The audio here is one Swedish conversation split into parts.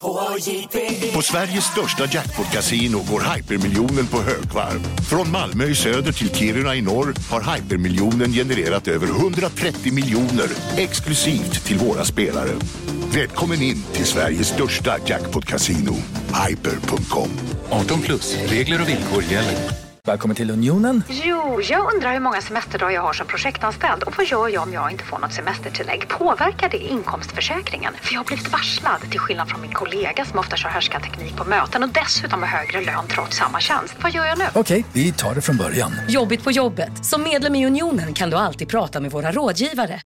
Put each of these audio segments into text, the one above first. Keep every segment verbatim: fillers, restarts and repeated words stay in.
På Sveriges största jackpot-casino går Hypermiljonen på högvarv. Från Malmö i söder till Kiruna i norr har Hypermiljonen genererat över hundratrettio miljoner exklusivt till våra spelare. Välkommen in till Sveriges största jackpot-casino, hyper punkt com. arton plus, regler och villkor gäller. Välkommen till Unionen. Jo, jag undrar hur många semesterdagar jag har som projektanställd. Och vad gör jag om jag inte får något semestertillägg? Påverkar det inkomstförsäkringen? För jag har blivit varslad, till skillnad från min kollega som ofta kör härskarteknik på möten och dessutom har högre lön trots samma tjänst. Vad gör jag nu? Okej, vi tar det från början. Jobbigt på jobbet. Som medlem i Unionen kan du alltid prata med våra rådgivare.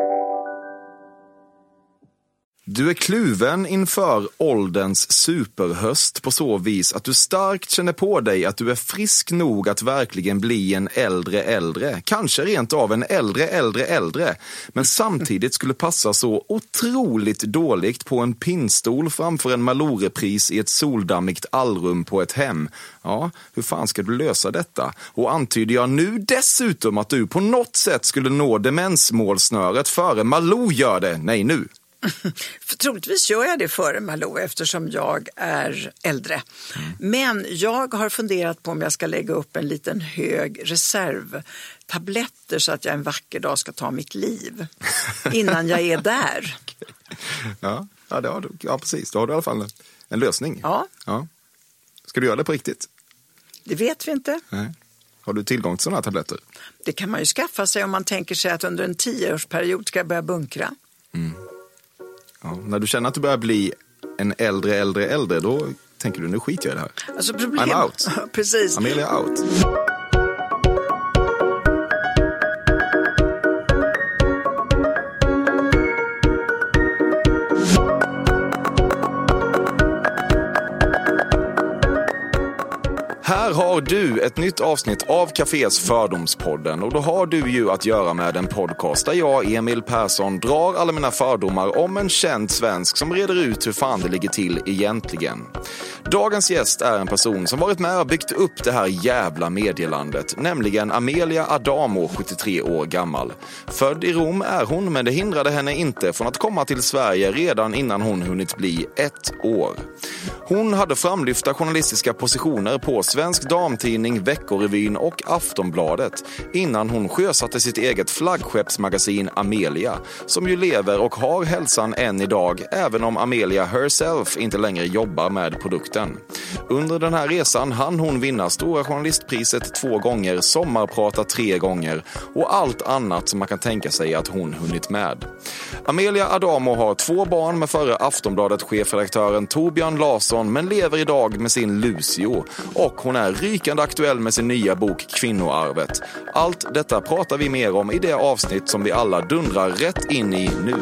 Du är kluven inför ålderns superhöst på så vis att du starkt känner på dig att du är frisk nog att verkligen bli en äldre äldre. Kanske rent av en äldre äldre äldre. Men samtidigt skulle passa så otroligt dåligt på en pinnstol framför en Malou-repris i ett soldammigt allrum på ett hem. Ja, hur fan ska du lösa detta? Och antyder jag nu dessutom att du på något sätt skulle nå demensmålsnöret före Malou gör det? Nej, nu. För troligtvis gör jag det före Malou eftersom jag är äldre. Mm. Men jag har funderat på om jag ska lägga upp en liten hög reservtabletter så att jag en vacker dag ska ta mitt liv innan jag är där. Ja, ja, det har du, ja, precis. Då har du i alla fall en, en lösning. Ja. Ja. Ska du göra det på riktigt? Det vet vi inte. Nej. Har du tillgång till sådana här tabletter? Det kan man ju skaffa sig om man tänker sig att under en tioårsperiod ska jag börja bunkra. Mm. Ja, när du känner att du börjar bli en äldre, äldre, äldre, då tänker du, nu skiter jag i det här. Alltså problem... I'm out. Precis. Amelia out. Här har du ett nytt avsnitt av Cafés Fördomspodden och då har du ju att göra med en podcast där jag, Emil Persson, drar alla mina fördomar om en känd svensk som reder ut hur fan det ligger till egentligen. Dagens gäst är en person som varit med och byggt upp det här jävla medielandet, nämligen Amelia Adamo, sjuttiotre år gammal. Född i Rom är hon, men det hindrade henne inte från att komma till Sverige redan innan hon hunnit bli ett år. Hon hade framlyfta journalistiska positioner på Svensk Damtidning, Veckorevyn och Aftonbladet innan hon sjösatte sitt eget flaggskeppsmagasin Amelia, som ju lever och har hälsan än idag, även om Amelia herself inte längre jobbar med produkten. Under den här resan hann hon vinna Stora journalistpriset två gånger, Sommarprata tre gånger och allt annat som man kan tänka sig att hon hunnit med. Amelia Adamo har två barn med förre Aftonbladet-chefredaktören Torbjörn Larsson, men lever idag med sin Lucio, och hon är rykande aktuell med sin nya bok Kvinnoarvet. Allt detta pratar vi mer om i det avsnitt som vi alla dundrar rätt in i nu.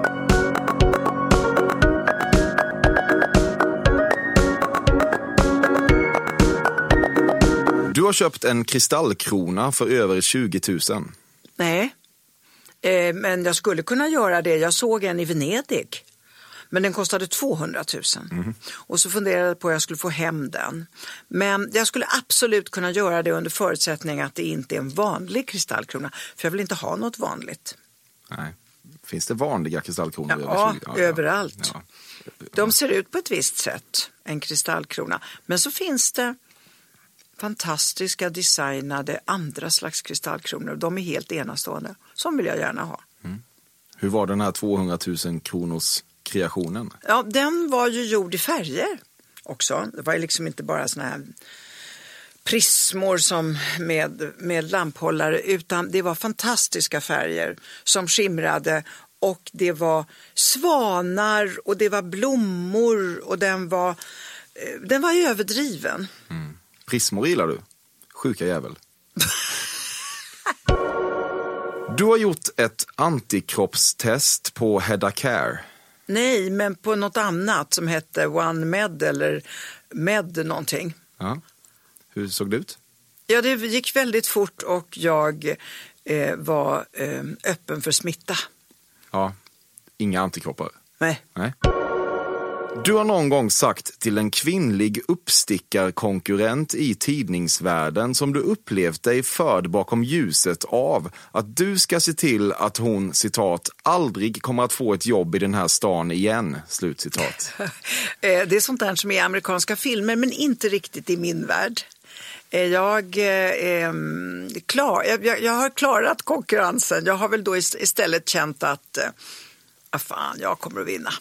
Du har köpt en kristallkrona för över tjugo tusen. Nej, eh, men jag skulle kunna göra det. Jag såg en i Venedig. Men den kostade tvåhundratusen. Mm. Och så funderade jag på att jag skulle få hem den. Men jag skulle absolut kunna göra det under förutsättning att det inte är en vanlig kristallkrona. För jag vill inte ha något vanligt. Nej. Finns det vanliga kristallkronor? Ja, över tjugo? Ja, överallt. Ja. De ser ut på ett visst sätt, en kristallkrona. Men så finns det fantastiska designade andra slags kristallkronor. De är helt enastående. Som vill jag gärna ha. Mm. Hur var den här tvåhundratusen kronors kreationen? Ja, den var ju gjord i färger också. Det var ju liksom inte bara såna här prismor som med, med lamphållare, utan det var fantastiska färger som skimrade, och det var svanar och det var blommor och den var, den var överdriven. Mm. Prismor gillar du? Sjuka jävel. Du har gjort ett antikroppstest på Hedda Care. Nej, men på något annat som hette One Med eller Med någonting. Ja. Hur såg det ut? Ja, det gick väldigt fort och jag eh, var eh, öppen för smitta. Ja, inga antikroppar. Nej. Nej. Du har någon gång sagt till en kvinnlig uppstickarkonkurrent i tidningsvärlden som du upplevt dig förd bakom ljuset av att du ska se till att hon, citat, aldrig kommer att få ett jobb i den här stan igen, slutcitat. Det är sånt där som är i amerikanska filmer, men inte riktigt i min värld. Jag, eh, klar, jag, jag har klarat konkurrensen. Jag har väl då istället känt att eh, fan, jag kommer att vinna.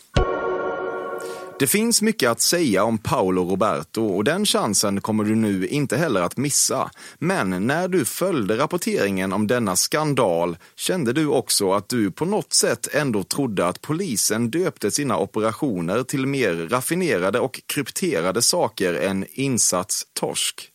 Det finns mycket att säga om Paolo Roberto och den chansen kommer du nu inte heller att missa. Men när du följde rapporteringen om denna skandal kände du också att du på något sätt ändå trodde att polisen döpte sina operationer till mer raffinerade och krypterade saker än insats torsk.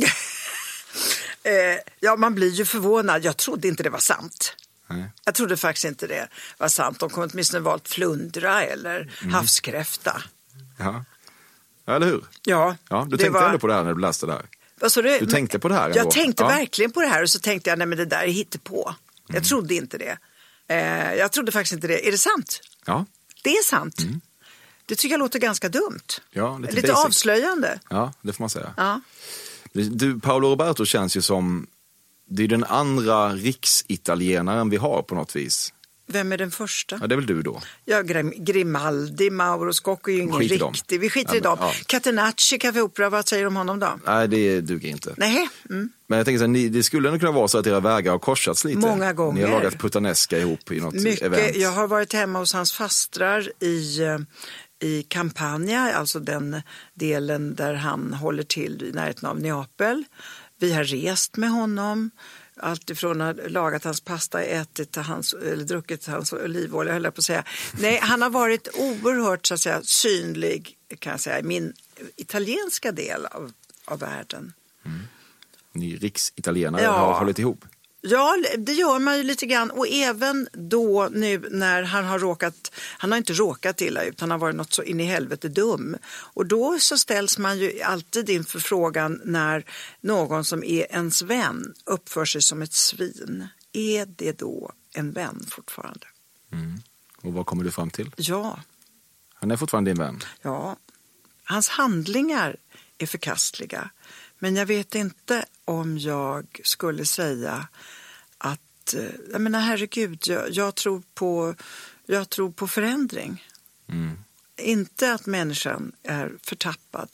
eh, ja, man blir ju förvånad. Jag trodde inte det var sant. Nej. Jag trodde faktiskt inte det var sant. De kommer åtminstone valt flundra eller mm. havskräfta. Ja. Ja, eller hur? Ja. Ja, du tänkte var... ändå på det här när du läste det här. Alltså det... Du tänkte på det här ändå. Jag tänkte ja. verkligen på det här och så tänkte jag, nej men det där är hittepå. Jag mm. trodde inte det. Eh, jag trodde faktiskt inte det. Är det sant? Ja. Det är sant. Mm. Det tycker jag låter ganska dumt. Ja, lite lite basic. Avslöjande. Ja, det får man säga. Ja. Du, Paolo Roberto känns ju som det är den andra riksitalienaren vi har på något vis. Vem är den första? Ja, det är väl du då. Ja, Grimaldi, Mauro Scocco är ju ingen Skit riktig. Vi skiter ja, i dem. Ja. Catenacci, Café Opera, vad säger du om honom då? Nej, det duger inte. Nej. Mm. Men jag tänker så här, ni, det skulle nog kunna vara så att era vägar har korsats lite. Många gånger. Ni har lagat puttanesca ihop i något Mycket. event. Jag har varit hemma hos hans fastrar i... i Campania, alltså den delen där han håller till i närheten av Neapel. Vi har rest med honom, alltifrån att ha lagat hans pasta, ätit hans, eller druckit hans olivolja, höll jag på att säga. Nej, han har varit oerhört så att säga, synlig, kan jag säga, i min italienska del av, av världen. Mm. Ni riksitalienare ja. har hållit ihop. Ja, det gör man ju lite grann. Och även då nu när han har råkat, han har inte råkat illa ut, han har varit något så in i helvete dum. Och då så ställs man ju alltid inför frågan när någon som är ens vän uppför sig som ett svin. Är det då en vän fortfarande? Mm. Och vad kommer du fram till? Ja. Han är fortfarande din vän? Ja. Hans handlingar är förkastliga. Men jag vet inte om jag skulle säga att, jag menar herregud, jag, jag, tror, på, jag tror på förändring. Mm. Inte att människan är förtappad.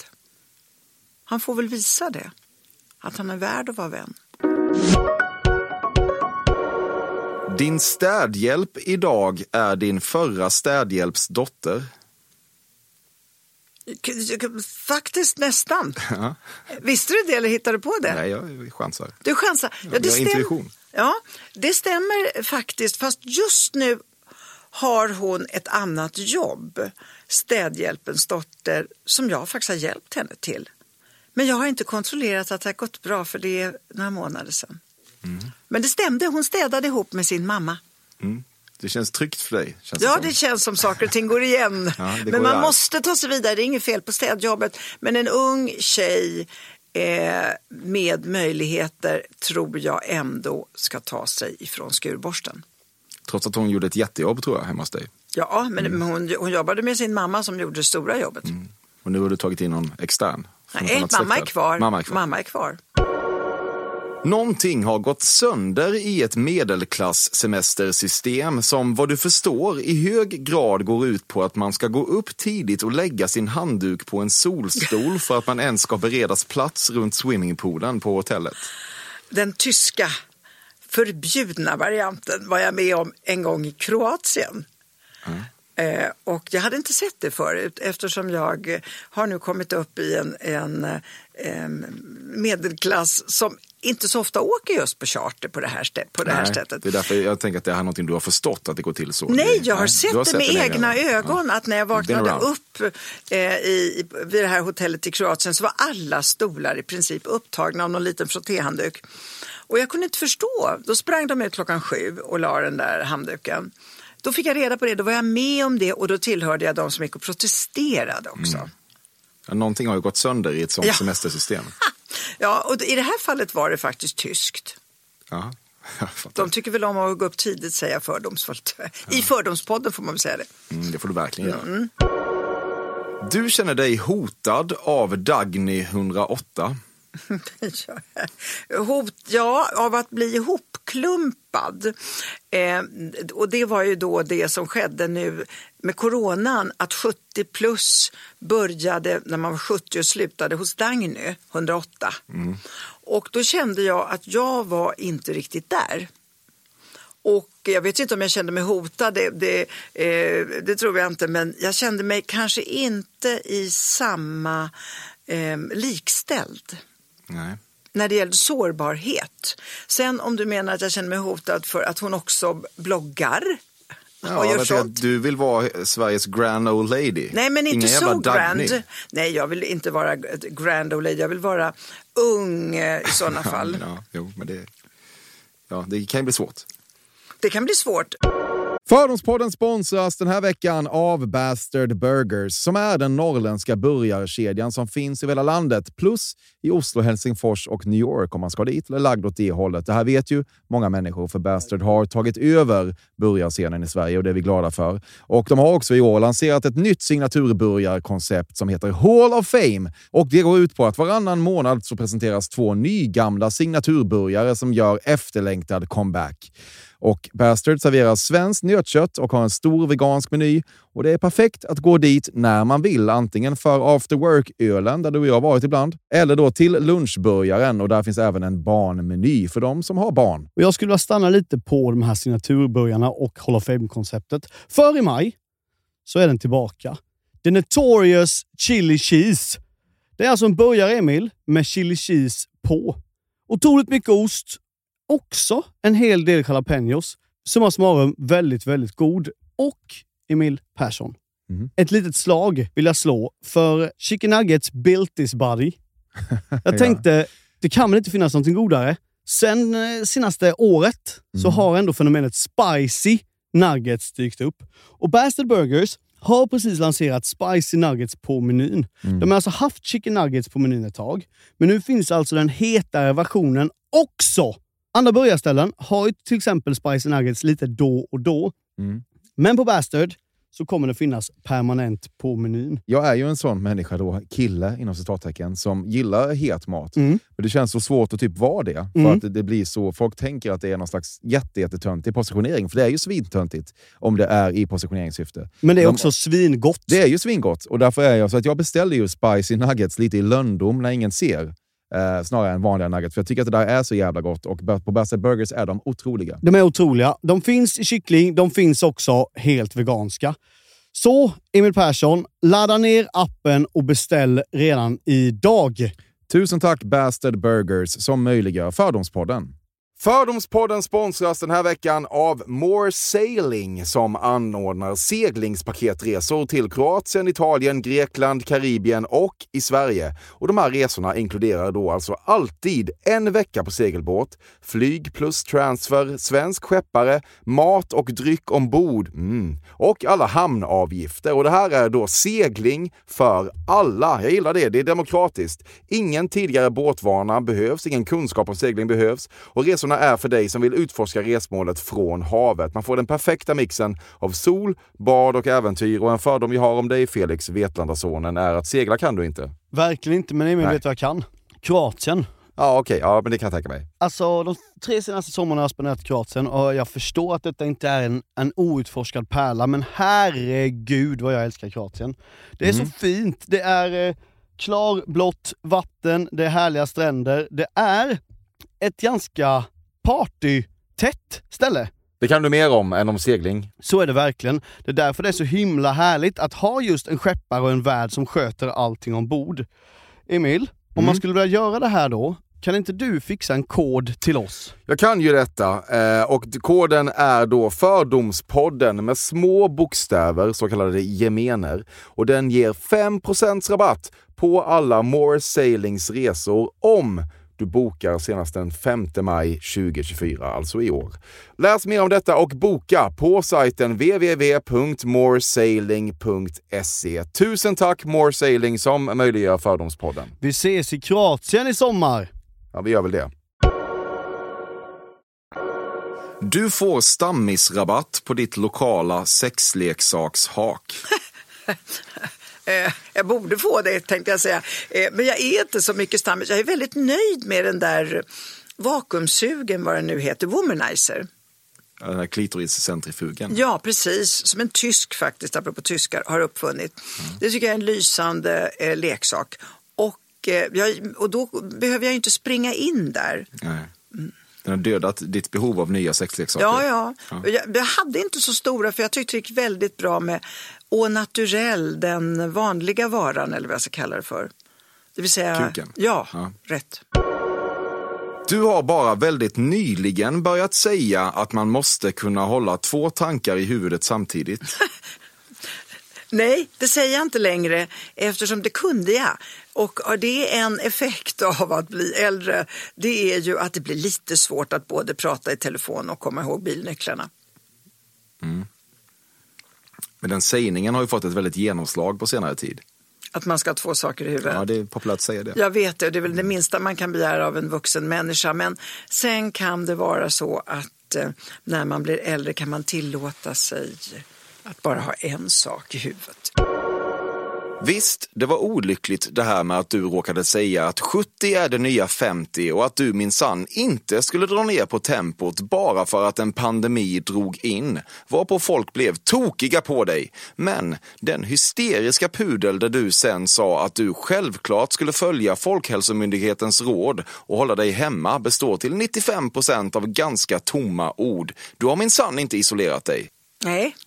Han får väl visa det, att han är värd att vara vän. Din städhjälp idag är din förra städhjälps dotter. Faktiskt nästan. Ja. Visste du det eller hittade du på det? Nej, jag chansar. Du chansar. Ja, det jag har intuition. Ja, det stämmer faktiskt. Fast just nu har hon ett annat jobb. Städhjälpens dotter, som jag faktiskt har hjälpt henne till. Men jag har inte kontrollerat att det har gått bra, för det är några månader sedan. Mm. Men det stämde, hon städade ihop med sin mamma. Mm. Det känns tryggt för dig. Känns ja, det, det känns som saker och ting går igen. Ja, men går man där. måste ta sig vidare, det är inget fel på städjobbet. Men en ung tjej eh, med möjligheter tror jag ändå ska ta sig ifrån skurborsten. Trots att hon gjorde ett jättejobb tror jag hemma hos dig. Ja, men mm. hon, hon jobbade med sin mamma som gjorde det stora jobbet. Mm. Och nu har du tagit in någon extern? Nej, mamma är, kvar. mamma är kvar. Mamma är kvar. Någonting har gått sönder i ett medelklasssemestersystem som vad du förstår i hög grad går ut på att man ska gå upp tidigt och lägga sin handduk på en solstol för att man ens ska beredas plats runt swimmingpoolen på hotellet. Den tyska förbjudna varianten var jag med om en gång i Kroatien. Mm. Eh, och jag hade inte sett det förut eftersom jag har nu kommit upp i en, en, en medelklass som inte så ofta åker just på charter på det här, stä- på det här Nej, sättet. Det är därför jag tänker att det är någonting du har förstått att det går till så. Nej, jag har Nej, sett har det sett med egna egen. ögon. Ja. Att när jag vaknade upp eh, i, vid det här hotellet i Kroatien så var alla stolar i princip upptagna av någon liten frottéhandduk. Och jag kunde inte förstå. Då sprang de ut klockan sju och la den där handduken. Då fick jag reda på det, då var jag med om det och då tillhörde jag de som gick och protesterade också. Mm. Ja, någonting har ju gått sönder i ett sånt ja. semestersystem. Ja, och i det här fallet var det faktiskt tyskt. Ja, de tycker väl om att gå upp tidigt, säga fördomsfullt. Ja. I fördomspodden får man väl säga det. Mm, det får du verkligen göra. Mm. Du känner dig hotad av Dagny hundraåtta. Hot, ja, av att bli ihopklumpad. Eh, och det var ju då det som skedde nu med coronan, att sjuttio plus började när man var sjuttio och slutade hos Dagny hundraåtta. Mm. Och då kände jag att jag var inte riktigt där. Och jag vet inte om jag kände mig hotad, det, det, eh, det tror jag inte, men jag kände mig kanske inte i samma eh, likställd. Nej. När det gällde sårbarhet. Sen om du menar att jag känner mig hotad för att hon också bloggar. Ja, jag vet att du vill vara Sveriges grand old lady. Nej, men inte Ingen så grand. Dagny. Nej, jag vill inte vara grand old lady. Jag vill vara ung i sådana fall. Ja, jo, men det, ja, det kan ju bli svårt. Det kan bli svårt. Fördomspodden sponsras den här veckan av Bastard Burgers, som är den norrländska burgarkedjan som finns i hela landet, plus i Oslo, Helsingfors och New York om man ska dit eller lagd åt det hållet. Det här vet ju många människor, för Bastard har tagit över burgarscenen i Sverige och det är vi glada för. Och de har också i år lanserat ett nytt signaturburgarkoncept som heter Hall of Fame, och det går ut på att varannan månad så presenteras två nygamla signaturburgare som gör efterlängtad comeback. Och Bastard serverar svenskt nötkött och har en stor vegansk meny. Och det är perfekt att gå dit när man vill. Antingen för after work-ölen, där du och jag har varit ibland. Eller då till lunchburgaren, och där finns även en barnmeny för de som har barn. Och jag skulle vilja stanna lite på de här signaturburgarna och Hall of Fame-konceptet. För i maj så är den tillbaka. The Notorious Chili Cheese. Det är alltså en burgare, Emil, med chili cheese på. Otroligt mycket ost. Också en hel del jalapenos. Summa summarum väldigt, väldigt god. Och Emil Persson. Mm. Ett litet slag vill jag slå för Chicken Nuggets built this body. Jag tänkte, ja. Det kan väl inte finnas någonting godare. Sen eh, senaste året mm. så har ändå fenomenet spicy nuggets dykt upp. Och Bastard Burgers har precis lanserat spicy nuggets på menyn. Mm. De har alltså haft chicken nuggets på menyn ett tag. Men nu finns alltså den hetare versionen också. Andra burgarställen har ju till exempel spicy nuggets lite då och då. Mm. Men på Bastard så kommer det finnas permanent på menyn. Jag är ju en sån människa då, kille inom citattecken, som gillar het mat. Mm. Men det känns så svårt att typ vara det. För mm. att det blir så, folk tänker att det är någon slags jättejättetöntig positionering. För det är ju svintöntigt om det är i positioneringssyfte. Men det är De, också svingott. Det är ju svingott. Och därför är jag så att jag beställer ju spicy nuggets lite i lönndom när ingen ser. Eh, snarare än vanliga nuggets. För jag tycker att det där är så jävla gott. Och på Bastard Burgers är de otroliga. De är otroliga. De finns i kyckling. De finns också helt veganska. Så, Emil Persson, ladda ner appen och beställ redan idag. Tusen tack Bastard Burgers som möjliggör Fördomspodden. Fördomspodden sponsras den här veckan av More Sailing, som anordnar seglingspaketresor till Kroatien, Italien, Grekland, Karibien och i Sverige. Och de här resorna inkluderar då alltså alltid en vecka på segelbåt, flyg plus transfer, svensk skeppare, mat och dryck ombord mm. och alla hamnavgifter. Och det här är då segling för alla. Jag gillar det, det är demokratiskt. Ingen tidigare båtvana behövs, ingen kunskap om segling behövs, och resorna är för dig som vill utforska resmålet från havet. Man får den perfekta mixen av sol, bad och äventyr. Och en fördom vi har om dig, Felix, Vetlandasonen, är att segla kan du inte. Verkligen inte, men Emil vet vad jag kan. Kroatien. Ja, okej. Okay. Ja, men det kan jag tänka mig. Alltså, de tre senaste sommarna har jag spenderat i Kroatien och jag förstår att detta inte är en, en outforskad pärla, men herregud vad jag älskar Kroatien. Det är mm. så fint. Det är eh, klarblått vatten, det är härliga stränder. Det är ett ganska partytätt ställe. Det kan du mer om än om segling. Så är det verkligen. Det är därför det är så himla härligt att ha just en skeppare och en värd som sköter allting ombord. Emil, mm. om man skulle vilja göra det här då, kan inte du fixa en kod till oss? Jag kan ju detta, och koden är då Fördomspodden med små bokstäver, så kallade gemener. Och den ger fem procent rabatt på alla More Sailings resor om du bokar senast den femte maj tjugohundratjugofyra, alltså i år. Läs mer om detta och boka på sajten w w w punkt moresailing punkt se. Tusen tack More Sailing som möjliggör Fördomspodden. Vi ses i Kroatien i sommar. Ja, vi gör väl det. Du får stammisrabatt på ditt lokala sexleksakshak. Eh, jag borde få det, tänkte jag säga. Eh, men jag är inte så mycket stammis. Jag är väldigt nöjd med den där vakuumsugen, vad den nu heter, Womanizer. Den här klitoriscentrifugen. Ja, precis. Som en tysk faktiskt, apropå tyskar, har uppfunnit. Mm. Det tycker jag är en lysande eh, leksak. Och, eh, jag, och då behöver jag inte springa in där. Nej. Mm. Den har dödat ditt behov av nya sexleksaker. Ja, ja. ja. Jag, jag hade inte så stora, för jag tyckte det gick väldigt bra med au naturel, den vanliga varan, eller vad jag ska kalla det för. Det vill säga... Kuken. Ja, ja, rätt. Du har bara väldigt nyligen börjat säga att man måste kunna hålla två tankar i huvudet samtidigt. Nej, det säger jag inte längre, eftersom det kunde jag. Och det är en effekt av att bli äldre. Det är ju att det blir lite svårt att både prata i telefon och komma ihåg bilnycklarna. Mm. Men den sägningen har ju fått ett väldigt genomslag på senare tid. Att man ska ha två saker i huvudet. Ja, det är populärt att säga det. Jag vet det, det är väl det minsta man kan begära av en vuxen människa. Men sen kan det vara så att eh, när man blir äldre kan man tillåta sig att bara ha en sak i huvudet. Visst, det var olyckligt det här med att du råkade säga att sjuttio är det nya femtio och att du minsann inte skulle dra ner på tempot bara för att en pandemi drog in, varpå folk blev tokiga på dig. Men den hysteriska pudel där du sen sa att du självklart skulle följa Folkhälsomyndighetens råd och hålla dig hemma består till nittiofem procent av ganska tomma ord. Du har minsann inte isolerat dig. Nej.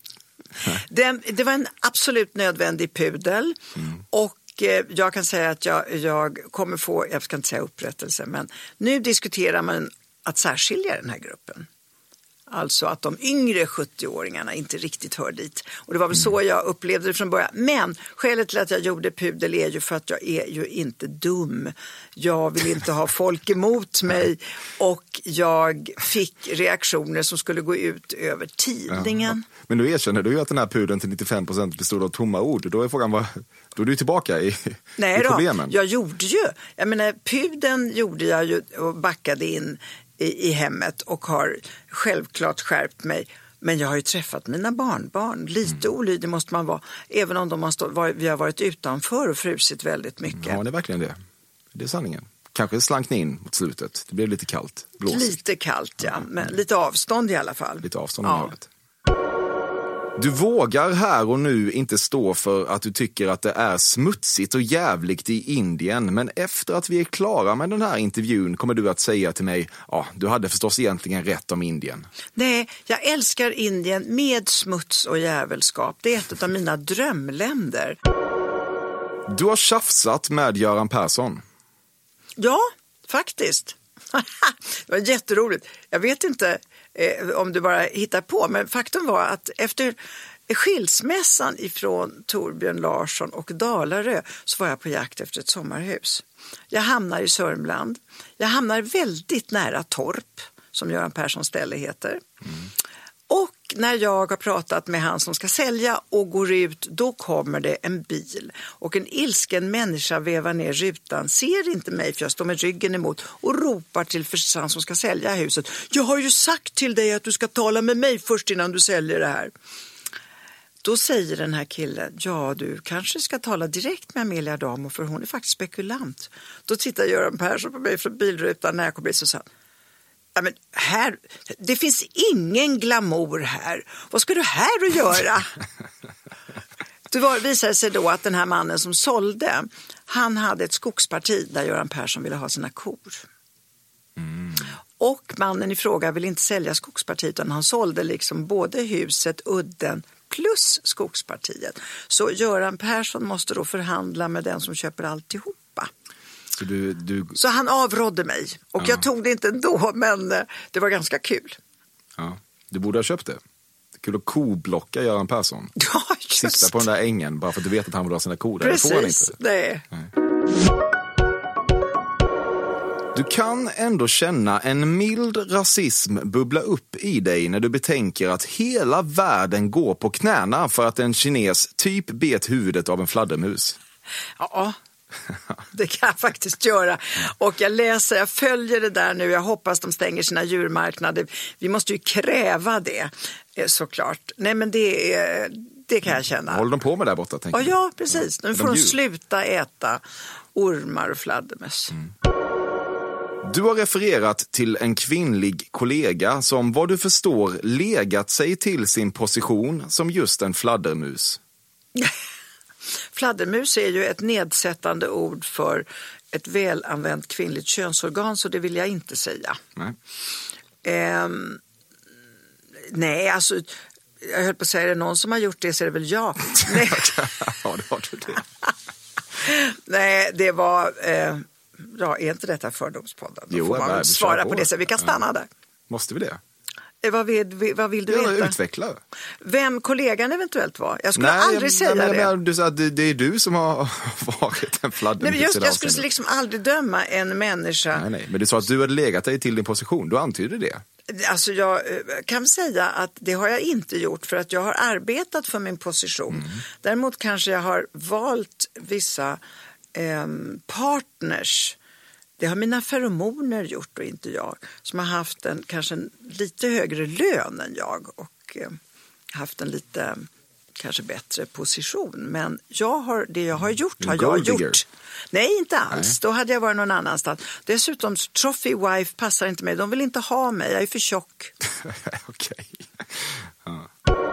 Den, det var en absolut nödvändig pudel mm. och eh, jag kan säga att jag, jag kommer få, jag ska inte säga upprättelse, men nu diskuterar man att särskilja den här gruppen. Alltså att de yngre sjuttio-åringarna inte riktigt hör dit. Och det var väl mm. så jag upplevde det från början. Men skälet till att jag gjorde pudel är ju för att jag är ju inte dum. Jag vill inte ha folk emot mig. Och jag fick reaktioner som skulle gå ut över tidningen. Ja. Men nu erkänner du ju att den här pudeln till nittiofem procent bestod av tomma ord. Då är frågan, vad, då är du tillbaka i, Nej i problemen. Nej då, jag gjorde ju. Jag menar, pudeln gjorde jag ju och backade in i, i hemmet och har självklart skärpt mig. Men jag har ju träffat mina barnbarn. Lite mm. olydig måste man vara. Även om de har stå, var, vi har varit utanför och frusit väldigt mycket. Ja, det är verkligen det. Det är sanningen. Kanske slank ni in mot slutet. Det blev lite kallt. Blåsigt. Lite kallt, ja. ja. Men lite avstånd i alla fall. Lite avstånd i ja. Havet. Du vågar här och nu inte stå för att du tycker att det är smutsigt och jävligt i Indien. Men efter att vi är klara med den här intervjun kommer du att säga till mig, ja, du hade förstås egentligen rätt om Indien. Nej, jag älskar Indien med smuts och jävelskap. Det är ett av mina drömländer. Du har tjafsat med Göran Persson. Ja, faktiskt. Det var jätteroligt. Jag vet inte eh, om du bara hittar på, men faktum var att efter skilsmässan ifrån Torbjörn Larsson och Dalarö så var jag på jakt efter ett sommarhus. Jag hamnar i Sörmland. Jag hamnar väldigt nära Torp, som Göran Perssons ställe heter. Mm. Och när jag har pratat med han som ska sälja och går ut, då kommer det en bil. Och en ilsken människa vevar ner rutan, ser inte mig för jag står med ryggen emot och ropar till han som ska sälja huset. Jag har ju sagt till dig att du ska tala med mig först innan du säljer det här. Då säger den här killen, ja du kanske ska tala direkt med Amelia Adamo för hon är faktiskt spekulant. Då tittar Göran Persson på mig från bilrutan när jag kommer in och sa, ja, men här, det finns ingen glamour här. Vad ska du här att göra? Det var, visade sig då att den här mannen som sålde, han hade ett skogsparti där Göran Persson ville ha sina kor. Mm. Och mannen i fråga ville inte sälja skogspartiet utan han sålde liksom både huset, udden plus skogspartiet. Så Göran Persson måste då förhandla med den som köper alltihopa. Så, du, du... Så han avrådde mig. Och ja. Jag tog det inte ändå, men det var ganska kul. Ja, du borde ha köpt det. Kul att koblocka Göran Persson. Ja, just. Sitta på den där ängen bara för att du vet att han vill ha sina kor där. Precis, det får han inte. Nej. Nej. Du kan ändå känna en mild rasism bubbla upp i dig när du betänker att hela världen går på knäna för att en kines typ bet huvudet av en fladdermus. Ja, det kan jag faktiskt göra. Och jag läser, jag följer det där nu. Jag hoppas de stänger sina djurmarknader. Vi måste ju kräva det, såklart. Nej, men det är, Det kan jag känna. Håller de på med där borta? Tänker ja, ja, precis. Nu ja. får de, de sluta äta ormar och fladdermöss. Mm. Du har refererat till en kvinnlig kollega som vad du förstår legat sig till sin position som just en fladdermus. Fladdermus är ju ett nedsättande ord för ett välanvänt kvinnligt könsorgan, så det vill jag inte säga. Nej, ehm, nej alltså jag höll på att säga, är det någon som har gjort det så är det väl jag. Nej. Ja, det har du det. Nej, det var... Eh, ja, är inte detta fördomspodden? Då jo, får man väl svara på. på det, så vi kan stanna ja. där. Måste vi det? Eh, vad, vill, vad vill du ja, veta? Utveckla. Vem kollegan eventuellt var? Jag skulle nej, aldrig jag, säga nej, det. Men, du sa att det, det är du som har varit en fladdermus. Nej, just, jag skulle liksom aldrig döma en människa. Nej, nej, men du sa att du hade legat dig till din position. Du antydde det. Alltså jag kan säga att det har jag inte gjort, för att jag har arbetat för min position. Mm. Däremot kanske jag har valt vissa eh, partners. Det har mina feromoner gjort och inte jag. Som har haft en kanske en lite högre lön än jag och eh, haft en lite kanske bättre position. Men jag har, det jag har gjort har jag gjort. Nej, inte alls. Nej. Då hade jag varit någon annanstans. Dessutom, trophy wife passar inte mig. De vill inte ha mig. Jag är för tjock. Okej. Ja.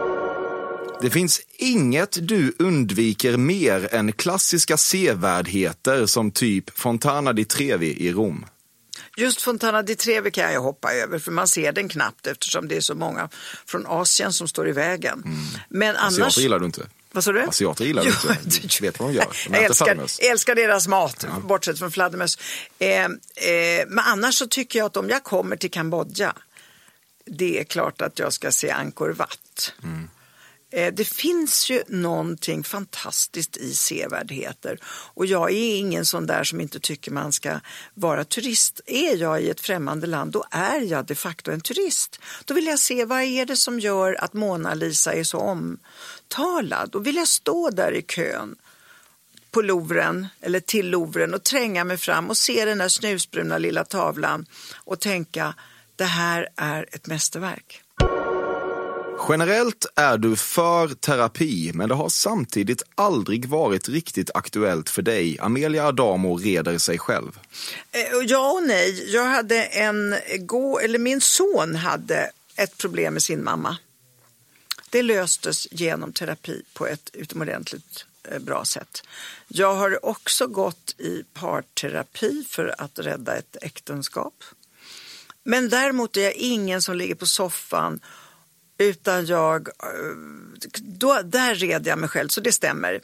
Det finns inget du undviker mer än klassiska sevärdheter som typ Fontana di Trevi i Rom. Just Fontana di Trevi kan jag hoppa över, för man ser den knappt eftersom det är så många från Asien som står i vägen. Mm. Men annars... Asiater gillar du inte. Vad sa du? Asiater gillar du inte. Du vet vad de gör. De jag älskar, älskar deras mat, ja. Bortsett från fladdermöss. Eh, eh, men annars så tycker jag att om jag kommer till Kambodja, det är klart att jag ska se Angkor Wat. Mm. Eh, det finns ju någonting fantastiskt i sevärdheter. Och jag är ingen sån där som inte tycker man ska vara turist. Är jag i ett främmande land, då är jag de facto en turist. Då vill jag se, vad är det som gör att Mona Lisa är så omtalad? Då vill jag stå där i kön på Louvren eller till Louvren och tränga mig fram och se den där snusbruna lilla tavlan och tänka, det här är ett mästerverk. Generellt är du för terapi, men det har samtidigt aldrig varit riktigt aktuellt för dig. Amelia Adamo reder sig själv. Ja och nej. Jag hade en gå eller min son hade ett problem med sin mamma. Det löstes genom terapi på ett utomordentligt bra sätt. Jag har också gått i parterapi för att rädda ett äktenskap. Men däremot är jag ingen som ligger på soffan, utan jag, då, där red jag mig själv, så det stämmer.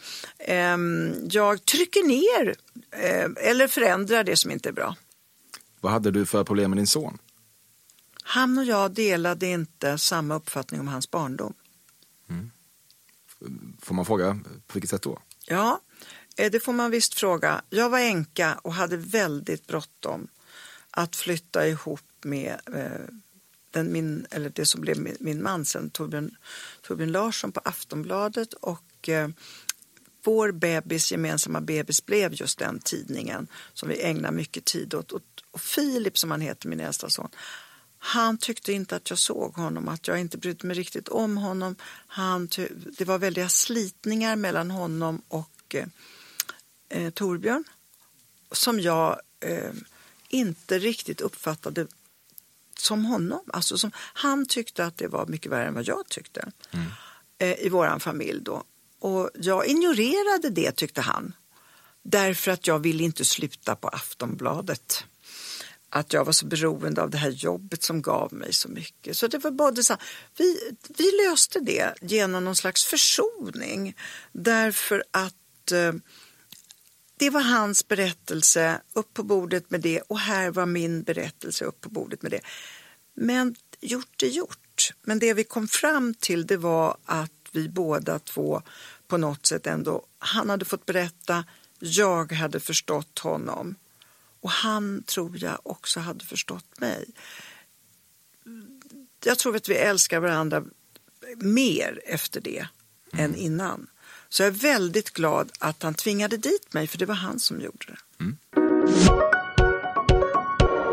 Jag trycker ner eller förändrar det som inte är bra. Vad hade du för problem med din son? Han och jag delade inte samma uppfattning om hans barndom. Mm. Får man fråga på vilket sätt då? Ja, det får man visst fråga. Jag var änka och hade väldigt bråttom att flytta ihop med den, min, eller det som blev min, min man sen, Torbjörn, Torbjörn Larsson på Aftonbladet, och eh, vår bebis, gemensamma bebis, blev just den tidningen som vi ägnar mycket tid åt. Och, och Filip, som han heter, min äldsta son, han tyckte inte att jag såg honom, att jag inte brydde mig riktigt om honom. Han ty- det var väldiga slitningar mellan honom och eh, Torbjörn som jag eh, inte riktigt uppfattade som honom. Alltså som, han tyckte att det var mycket värre än vad jag tyckte mm. eh, i våran familj då. Och jag ignorerade det, tyckte han. Därför att jag ville inte sluta på Aftonbladet. Att jag var så beroende av det här jobbet som gav mig så mycket. Så det var både så, vi, vi löste det genom någon slags försoning. Därför att eh, det var hans berättelse, upp på bordet med det. Och här var min berättelse, upp på bordet med det. Men gjort är gjort. Men det vi kom fram till, det var att vi båda två på något sätt ändå, han hade fått berätta, jag hade förstått honom. Och han, tror jag, också hade förstått mig. Jag tror att vi älskar varandra mer efter det mm. än innan. Så jag är väldigt glad att han tvingade dit mig, för det var han som gjorde det. Mm.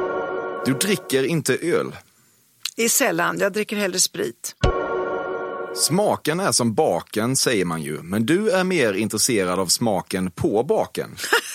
Du dricker inte öl? Det är sällan, jag dricker hellre sprit. Smaken är som baken, säger man ju. Men du är mer intresserad av smaken på baken.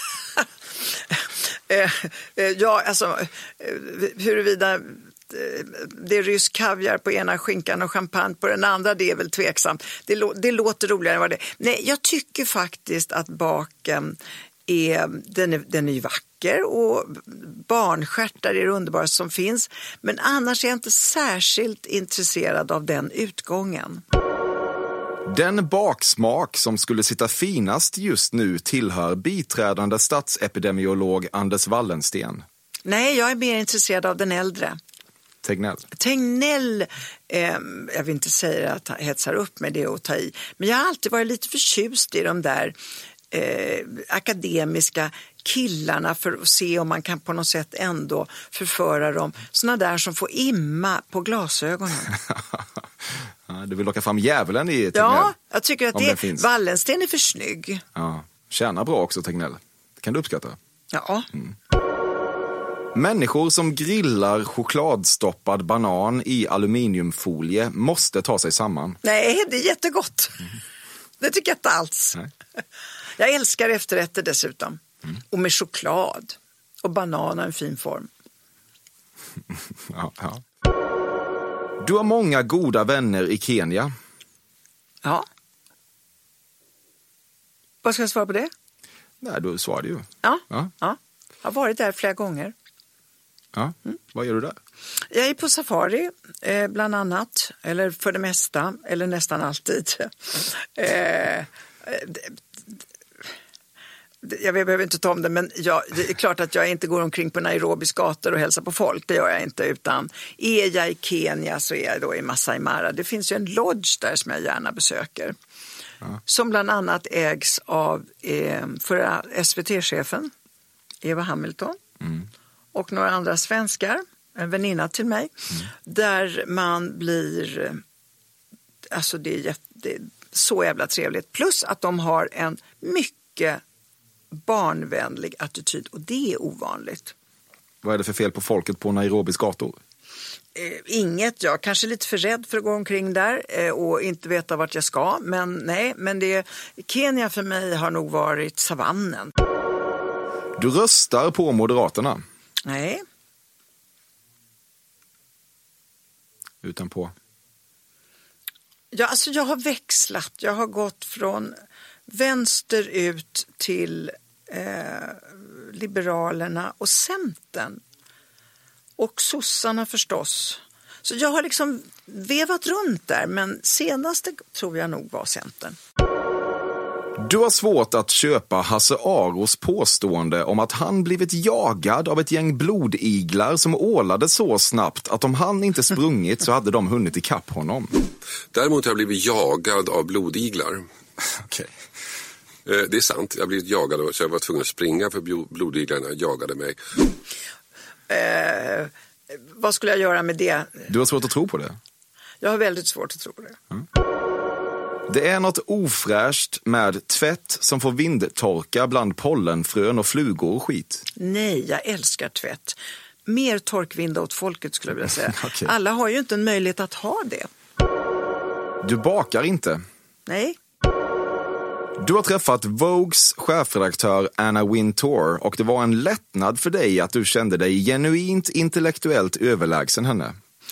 Ja, alltså huruvida det är rysk kaviar på ena skinkan och champagne på den andra, det är väl tveksamt. Det, lå- det låter roligare än vad det är. Nej, jag tycker faktiskt att baken är, den är, den är vacker och barnstjärtar är det underbara som finns. Men annars är jag inte särskilt intresserad av den utgången. Den baksmak som skulle sitta finast just nu tillhör biträdande statsepidemiolog Anders Wallensten. Nej, jag är mer intresserad av den äldre. Tegnell. Tegnell, eh, jag vill inte säga att han hetsar upp med det och ta i, men jag har alltid varit lite förtjust i de där eh, akademiska killarna för att se om man kan på något sätt ändå förföra dem. Såna där som får imma på glasögonen. Ja, du vill locka fram djävulen i Tegnell. Ja, jag tycker att det, det Wallensten är för snygg. Ja, tjänar bra också Tegnell. Det kan du uppskatta. Ja. Mm. Människor som grillar chokladstoppad banan i aluminiumfolie måste ta sig samman. Nej, det är jättegott. Mm. Det tycker jag inte alls. Nej. Jag älskar efterrätter dessutom. Mm. Och med choklad. Och banan har en fin form. ja, ja. Du har många goda vänner i Kenya. Ja. Vad ska jag svara på det? Nej, du svarade ju. Ja, ja. ja. Jag har varit där flera gånger. Ja, mm. Vad gör du där? Jag är på safari, eh, bland annat. Eller för det mesta, eller nästan alltid. eh, jag behöver inte ta om det, men jag, det är klart att jag inte går omkring på Nairobis gator och hälsar på folk. Det gör jag inte, utan är jag i Kenya så är jag då i Masai Mara. Det finns ju en lodge där som jag gärna besöker. Ja. Som bland annat ägs av eh, förra S V T-chefen Eva Hamilton. Mm. Och några andra svenskar, en väninna till mig, mm. där man blir, alltså det är, jätte, det är så jävla trevligt. Plus att de har en mycket barnvänlig attityd och det är ovanligt. Vad är det för fel på folket på Nairobis gator? Eh, inget, jag kanske är lite för rädd för att gå omkring där eh, och inte veta vart jag ska. Men nej, men det, Kenya för mig har nog varit savannen. Du röstar på Moderaterna? Nej. Utan på? Ja, alltså jag har växlat. Jag har gått från vänster ut till eh, Liberalerna och Centern. Och sossarna förstås. Så jag har liksom vevat runt där, men senaste tror jag nog var Centern. Du har svårt att köpa Hasse Aros påstående om att han blivit jagad av ett gäng blodiglar som ålade så snabbt att om han inte sprungit så hade de hunnit ikapp honom. Däremot har jag blivit jagad av blodiglar. Okej. Det är sant, jag har blivit jagad så jag var tvungen att springa för blodiglarna jagade mig. Eh, vad skulle jag göra med det? Du har svårt att tro på det? Jag har väldigt svårt att tro på det. Mm. Det är något ofräscht med tvätt som får vindtorka bland pollenfrön och flugor och skit. Nej, jag älskar tvätt. Mer torkvinda åt folket skulle jag vilja säga. Okay. Alla har ju inte en möjlighet att ha det. Du bakar inte? Nej. Du har träffat Vogues chefredaktör Anna Wintour och det var en lättnad för dig att du kände dig genuint intellektuellt överlägsen henne.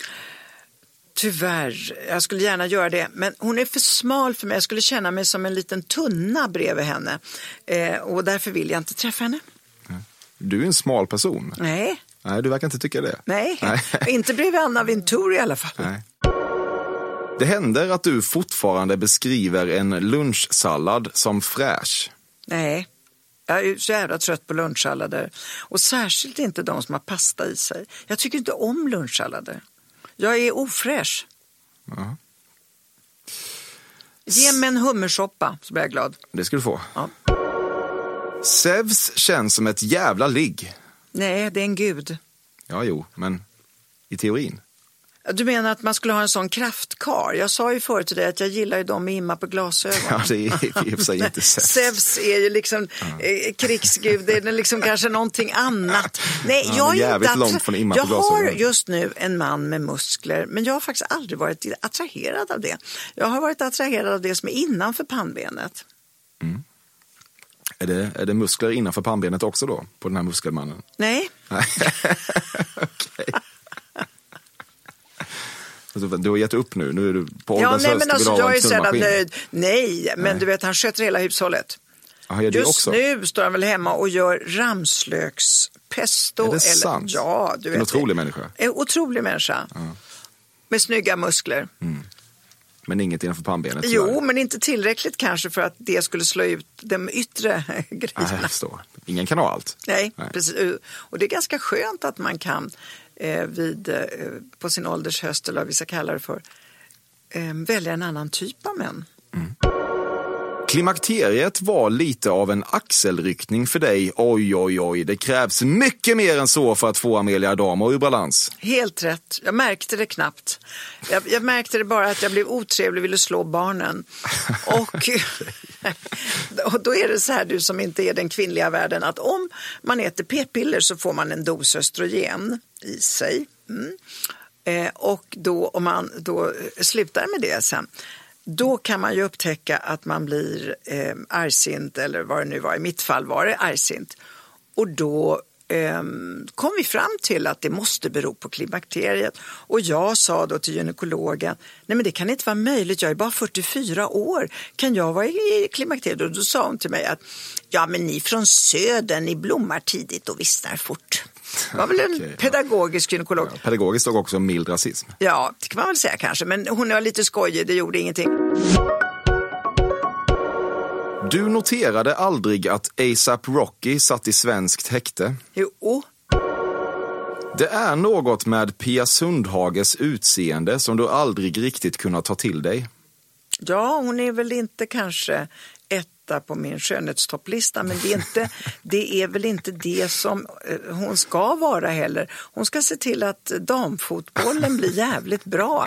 Tyvärr, jag skulle gärna göra det, men hon är för smal för mig. Jag skulle känna mig som en liten tunna bredvid henne eh, och därför vill jag inte träffa henne. Du är en smal person. Nej. Nej, du verkar inte tycka det. Nej, Nej. Inte bredvid Anna Wintour i alla fall. Nej. Det händer att du fortfarande beskriver en lunchsallad som fräsch. Nej, jag är så jävla trött på lunchsallader. Och särskilt inte de som har pasta i sig. Jag tycker inte om lunchsallader. Jag är ofräsch. Ja. Ge mig en hummersoppa så blir jag glad. Det ska du få. Ja. Zeus känns som ett jävla ligg. Nej, det är en gud. Ja, jo, men i teorin. Du menar att man skulle ha en sån kraftkar? Jag sa ju förut till dig att jag gillar ju dem med imma på glasögon. Ja, det är i och för sig inte Zeus. Zeus är ju liksom ja. eh, krigsgud, det är liksom kanske någonting annat. Nej, ja, jag är jävligt inte långt från imma jag på glasögon. har just nu en man med muskler, men jag har faktiskt aldrig varit attraherad av det. Jag har varit attraherad av det som är innanför pannbenet. Mm. Är det, är det muskler innanför pannbenet också då, på den här muskelmannen? Nej. Okej. Du har gett upp nu, nu är du på ja, ålderns nej, höst. Men alltså, jag är så jävla nöjd. Nej, men nej. Du vet, han sköter hela hushållet. Aha, gör det just också? Nu står han väl hemma och gör ramslökspesto. Är det eller, sant? Ja, du vet. En otrolig människa. En otrolig människa. Ja. Med snygga muskler. Mm. Men inget innanför pannbenet? Jo, tyvärr. Men inte tillräckligt kanske för att det skulle slå ut de yttre grejerna. Nej, jag förstår. Ingen kan ha allt. Nej, Nej. Precis. Och det är ganska skönt att man kan eh, vid, eh, på sin ålders höst, eller vad vi ska kalla det för, eh, välja en annan typ av män. Mm. Klimakteriet var lite av en axelryckning för dig. Oj, oj, oj. Det krävs mycket mer än så för att få Amelia Adamo ur balans. Helt rätt. Jag märkte det knappt. Jag, jag märkte det bara att jag blev otrevlig och ville slå barnen. Och, och då är det så här, du som inte är den kvinnliga världen, att om man äter p-piller så får man en dos östrogen i sig. Mm. Eh, och då, om man då slutar med det sen, då kan man ju upptäcka att man blir eh, argsint, eller vad det nu var. I mitt fall var det argsint. Och då eh, kom vi fram till att det måste bero på klimakteriet. Och jag sa då till gynekologen, nej men det kan inte vara möjligt, jag är bara fyrtiofyra år. Kan jag vara i klimakteriet? Och då sa hon till mig att, ja men ni från södern, ni blommar tidigt och vissnar fort. Det var väl en okay, pedagogisk gynekolog. Ja, pedagogiskt och också mild rasism. Ja, det kan man väl säga kanske. Men hon var lite skojig, det gjorde ingenting. Du noterade aldrig att A$AP Rocky satt i svenskt häkte? Jo. Det är något med Pia Sundhages utseende som du aldrig riktigt kunnat ta till dig. Ja, hon är väl inte kanske etta på min skönhetstopplista, men det är, inte, det är väl inte det som hon ska vara heller. Hon ska se till att damfotbollen blir jävligt bra.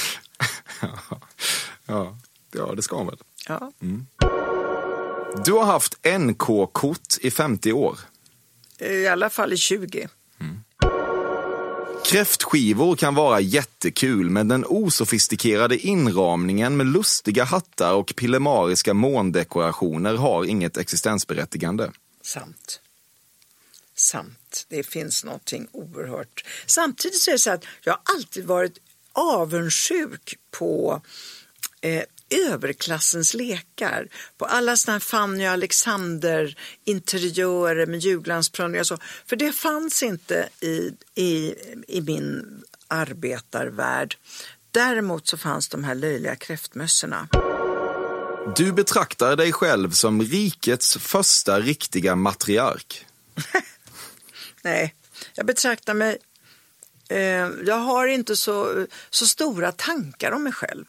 Ja, ja, det ska hon väl. Ja. Mm. Du har haft N K-kort i femtio år. I alla fall i tjugo. Mm. Kräftskivor kan vara jättekul, men den osofistikerade inramningen med lustiga hattar och pillemariska måndekorationer har inget existensberättigande. Sant. Sant. Det finns någonting oerhört. Samtidigt så är det så att jag har alltid varit avundsjuk på eh, överklassens lekar. På alla sådana här Fanny och Alexander interiörer med julglansprövningar och så. För det fanns inte i, i, i min arbetarvärld. Däremot så fanns de här löjliga kräftmössorna. Du betraktar dig själv som rikets första riktiga matriark. Nej, jag betraktar mig... Eh, jag har inte så, så stora tankar om mig själv.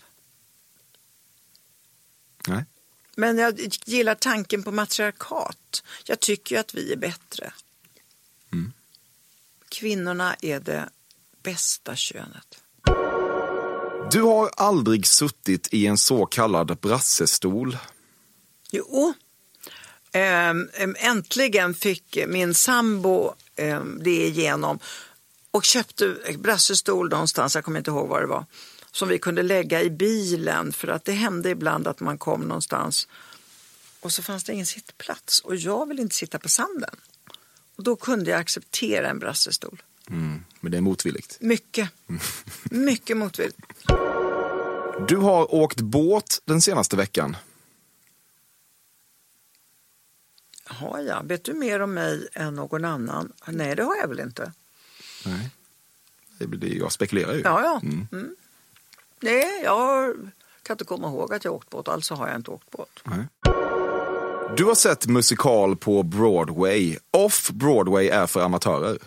Nej. Men jag gillar tanken på matriarkat. Jag tycker att vi är bättre. Mm. Kvinnorna är det bästa könet. Du har aldrig suttit i en så kallad brassestol. Jo. Äm, äntligen fick min sambo äm, det igenom. Och köpte brassestol någonstans, jag kommer inte ihåg vad det var. Som vi kunde lägga i bilen, för att det hände ibland att man kom någonstans och så fanns det ingen sittplats och jag vill inte sitta på sanden. Och då kunde jag acceptera en brassestol. Mm, men det är motvilligt. Mycket. Mycket motvilligt. Du har åkt båt den senaste veckan. Har jag? Vet du mer om mig än någon annan? Nej, det har jag väl inte. Nej, det blir det jag spekulerar ju. Ja, ja. Mm. Mm. Nej, jag kan inte komma ihåg att jag åkt båt, alltså har jag inte åkt båt. Nej. Du har sett musikal på Broadway. Off-Broadway är för amatörer.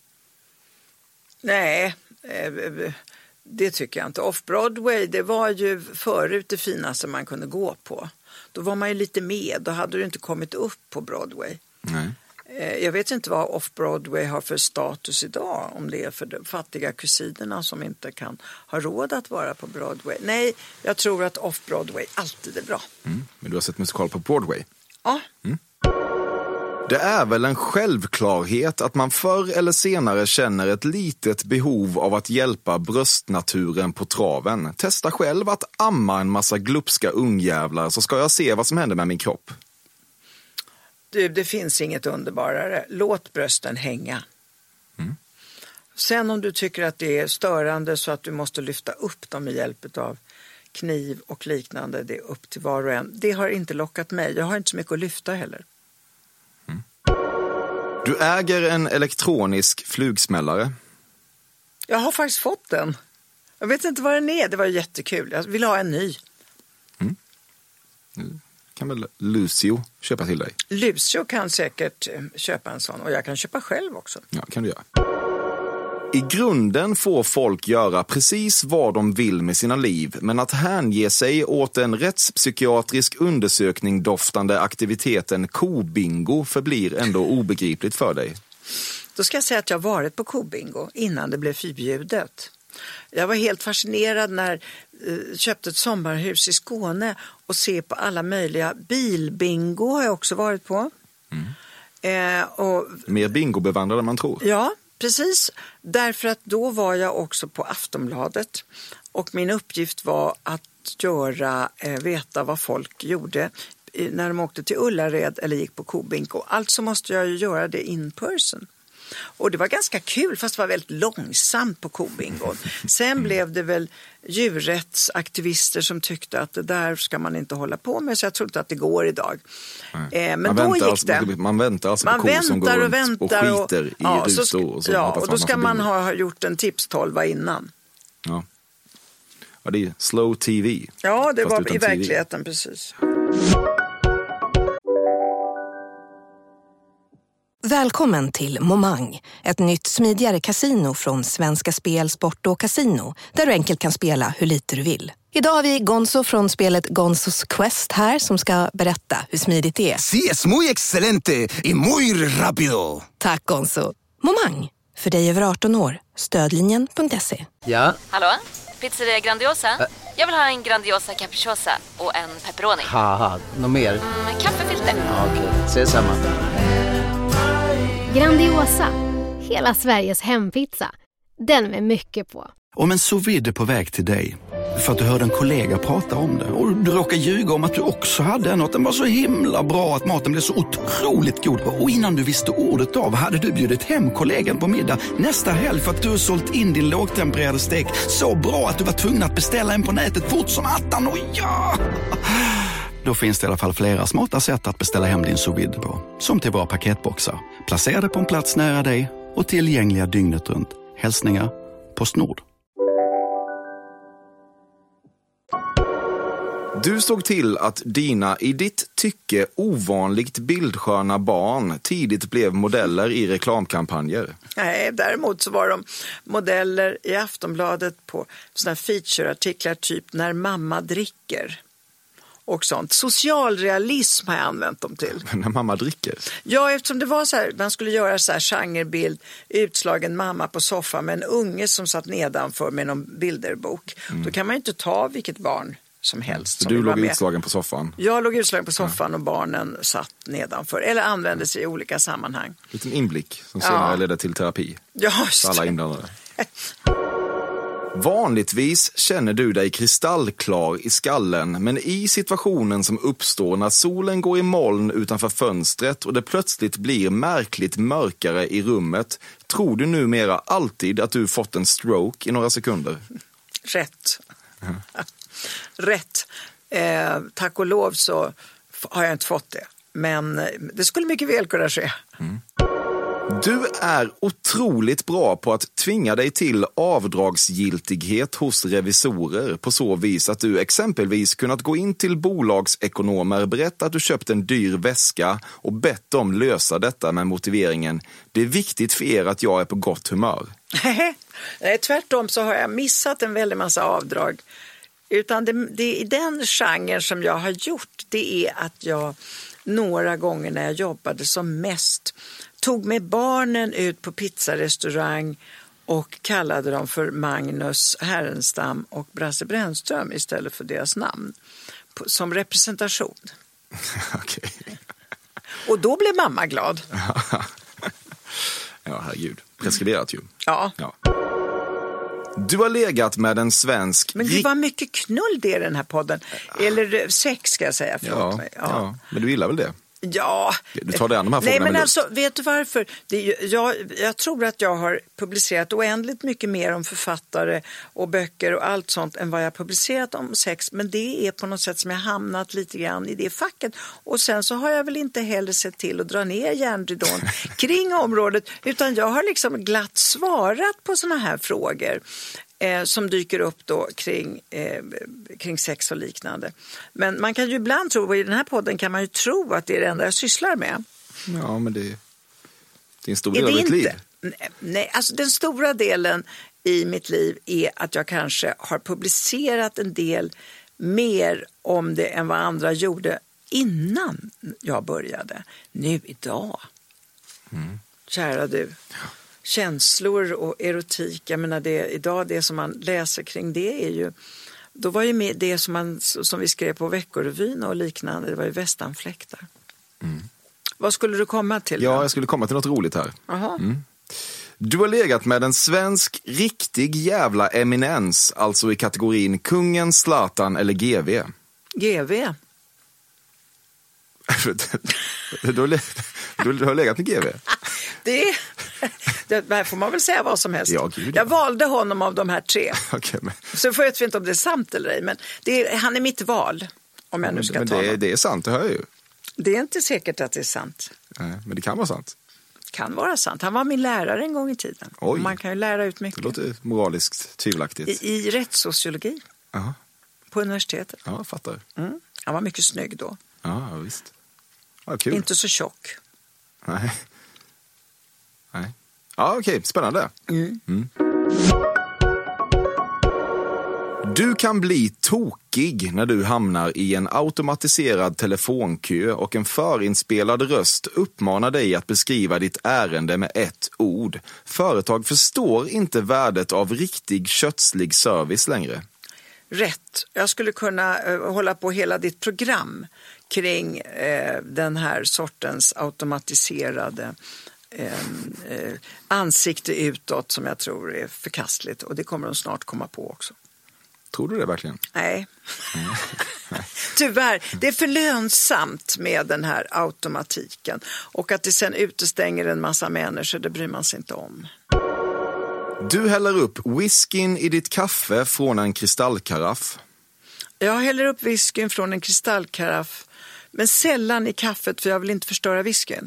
Nej, det tycker jag inte. Off-Broadway, det var ju förut det finaste man kunde gå på. Då var man ju lite med, då hade du inte kommit upp på Broadway. Nej. Jag vet inte vad Off-Broadway har för status idag, om det är för de fattiga kusinerna som inte kan ha råd att vara på Broadway. Nej, jag tror att Off-Broadway alltid är bra. Mm. Men du har sett musikal på Broadway? Ja. Mm. Det är väl en självklarhet att man förr eller senare känner ett litet behov av att hjälpa bröstnaturen på traven. Testa själv att amma en massa glupska ungjävlar så ska jag se vad som händer med min kropp. Du, det finns inget underbarare. Låt brösten hänga. Mm. Sen om du tycker att det är störande så att du måste lyfta upp dem med hjälp av kniv och liknande, det är upp till var och en. Det har inte lockat mig. Jag har inte så mycket att lyfta heller. Mm. Du äger en elektronisk flugsmällare. Jag har faktiskt fått den. Jag vet inte vad den är. Det var jättekul. Jag vill ha en ny. Mm. Mm. Kan väl Lucio köpa till dig? Lucio kan säkert köpa en sån och jag kan köpa själv också. Ja, kan du göra. I grunden får folk göra precis vad de vill med sina liv, men att hänge sig åt en rättspsykiatrisk undersökning doftande aktiviteten kobingo förblir ändå obegripligt för dig. Då ska jag säga att jag varit på kobingo innan det blev förbjudet. Jag var helt fascinerad när jag köpte ett sommarhus i Skåne och se på alla möjliga bilbingo har jag också varit på. Mm. Eh, och, Mer bingo-bevandrad än man tror. Ja, precis. Därför att då var jag också på Aftonbladet och min uppgift var att göra, eh, veta vad folk gjorde när de åkte till Ullared eller gick på kobingo. Alltså måste jag ju göra det in person. Och det var ganska kul, fast det var väldigt långsamt på kobingon. Sen blev det väl djurrättsaktivister som tyckte att det där ska man inte hålla på med, så jag tror inte att det går idag. Eh, men man då väntar gick alltså, det. Man väntar alltså man på kor som går runt och, väntar och skiter i ja, rutor. Så, och så ja, och då ska man man ha gjort en tipstolva innan. Ja. Ja, det är slow T V. Ja, det var i T V. verkligheten, precis. Välkommen till Momang, ett nytt smidigare kasino från Svenska Spel, Sport och Casino, där du enkelt kan spela hur lite du vill. Idag har vi Gonzo från spelet Gonzos Quest här som ska berätta hur smidigt det är. Sí, es muy excelente y muy rápido. Tack Gonzo. Momang, för dig över arton år. Stödlinjen punkt se. Ja? Hallå? Pizzeria Grandiosa? Ä Jag vill ha en Grandiosa capriciosa och en pepperoni. Haha, något mer? Mm, kaffefilter. Ja, okej, okay. Ses samma. Grandiosa, hela Sveriges hempizza. Den med mycket på. Om en sous vide är på väg till dig för att du hörde en kollega prata om det och du råkar ljuga om att du också hade en och att den var så himla bra att maten blev så otroligt god. Och innan du visste ordet av hade du bjudit hem kollegan på middag nästa helg för att du har sålt in din lågtempererade stek så bra att du var tvungen att beställa en på nätet fort som attan. Och ja! Då finns det i alla fall flera smarta sätt att beställa hem din sous vide på. Som till våra paketboxar. Placerade på en plats nära dig och tillgängliga dygnet runt. Hälsningar PostNord. Du såg till att dina, i ditt tycke ovanligt bildsköna barn tidigt blev modeller i reklamkampanjer. Nej, däremot så var de modeller i Aftonbladet på sådana featureartiklar typ När mamma dricker. Och sånt. Socialrealism har jag använt dem till. När mamma dricker? Ja, eftersom det var så här, man skulle göra så här genrebild, utslagen mamma på soffan med en unge som satt nedanför med någon bilderbok. Mm. Då kan man ju inte ta vilket barn som helst. Så som du låg med. utslagen på soffan? Jag låg utslagen på soffan ja. Och barnen satt nedanför. Eller användes i olika sammanhang. Liten inblick som senare ja. ledde till terapi. Ja, just för alla inblandade. Vanligtvis känner du dig kristallklar i skallen, men i situationen som uppstår när solen går i moln utanför fönstret och det plötsligt blir märkligt mörkare i rummet, tror du numera alltid att du fått en stroke i några sekunder? Rätt. Mm. Rätt. Eh, tack och lov så har jag inte fått det, men det skulle mycket väl kunna ske. Mm. Du är otroligt bra på att tvinga dig till avdragsgiltighet hos revisorer på så vis att du exempelvis kunnat gå in till bolagsekonomer, berätta att du köpt en dyr väska och bett dem lösa detta med motiveringen: det är viktigt för er att jag är på gott humör. Nej, tvärtom så har jag missat en väldig massa avdrag. Utan det, det är i den genren som jag har gjort, det är att jag några gånger när jag jobbade som mest. Tog med barnen ut på pizzarestaurang och kallade dem för Magnus Härenstam och Brasse Brännström istället för deras namn. Som representation. Okej. Och då blev mamma glad. Ja, herregud. Preskriberat ju. Ja. ja. Du har legat med en svensk... Men det var mycket knull det i den här podden. Eller sex ska jag säga, förlåt ja, mig. Ja. ja, men du gillar väl det? Ja. Du tar dig an de här Nej, frågorna men med alltså, vet du varför? Det, jag, jag tror att jag har publicerat oändligt mycket mer om författare och böcker och allt sånt än vad jag har publicerat om sex. Men det är på något sätt som jag hamnat lite grann i det facket. Och sen så har jag väl inte heller sett till att dra ner järnridån kring området. Utan jag har liksom glatt svarat på såna här frågor. Eh, som dyker upp då kring, eh, kring sex och liknande. Men man kan ju ibland tro, och i den här podden kan man ju tro att det är det enda jag sysslar med. Ja, men det, det är en stor del är av ditt liv. Nej, nej, alltså den stora delen i mitt liv är att jag kanske har publicerat en del mer om det än vad andra gjorde innan jag började. Nu idag. Mm. Kära du. Känslor och erotik, jag menar det, idag det som man läser kring det är ju, då var ju med det som, man, som vi skrev på Veckorevyn och liknande, det var ju västanfläktar. Mm. Vad skulle du komma till? Ja, då? jag skulle komma till något roligt här. Mm. Du har legat med en svensk riktig jävla eminens, alltså i kategorin kungen, Zlatan eller G V. G V? du, har le- du har legat med G V? Det, det här får man väl säga vad som helst. Ja, gud, jag valde honom av de här tre. Okay, men... Så får jag vet inte om det är sant eller ej, men det är, han är mitt val. Om jag nu ska men ta det, det är sant, det hör jag ju. Det är inte säkert att det är sant. Nej, men det kan vara sant. Kan vara sant. Han var min lärare en gång i tiden. Oj. Man kan ju lära ut mycket. Det låter moraliskt tvivelaktigt. I, i rättssociologi. Aha. På universitetet. Ja, jag fattar. Mm. Han var mycket snygg då. Ja, visst. Ja, kul. Inte så tjock. Nej. Nej. Ja, okej. Okay. Spännande. Mm. Mm. Du kan bli tokig när du hamnar i en automatiserad telefonkö och en förinspelad röst uppmanar dig att beskriva ditt ärende med ett ord. Företag förstår inte värdet av riktig kötslig service längre. Rätt. Jag skulle kunna uh, hålla på hela ditt program kring uh, den här sortens automatiserade uh, uh, ansikte utåt som jag tror är förkastligt. Och det kommer de snart komma på också. Tror du det verkligen? Nej. Mm. Tyvärr, det är för lönsamt med den här automatiken. Och att det sen utestänger en massa människor, det bryr man sig inte om. Du häller upp whiskyn i ditt kaffe från en kristallkaraff. Jag häller upp whiskyn från en kristallkaraff, men sällan i kaffet för jag vill inte förstöra whiskyn.